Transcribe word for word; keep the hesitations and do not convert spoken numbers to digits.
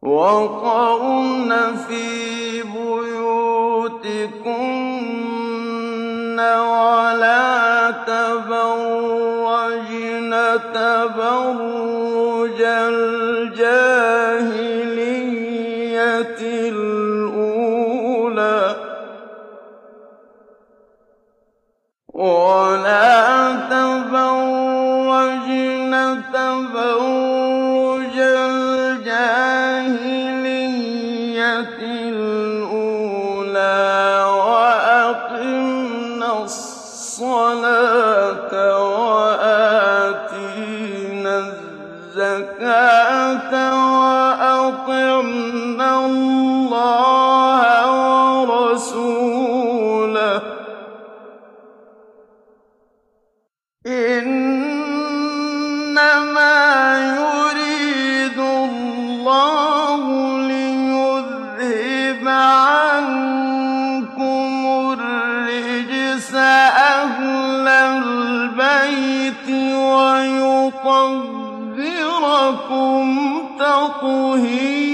وَقَرْنَ فِي بُيُوتِكُنَّ وَلَا تَبَرَّجْنَ تَبَرُّجَ الْجَاهِلِيَّةِ الْأُولَىٰ ۖ وَلَا تَبَرَّجْنَ تَبَرُّجَ الْجَاهِلِيَّةِ الْأُولَىٰ ۖ وَأَقِمْنَ الصَّلَاةَ وَآتِينَ الزَّكَاةَ وَأَطِعْنَ اللَّهَ وَرَسُولَهُ ۚ إِنَّمَا يُرِيدُ اللَّهُ لِيُذْهِبَ عَنكُمُ الرِّجْسَ أَهْلَ الْبَيْتِ وَيُطَهِّرَكُمْ تَطْهِيرًا.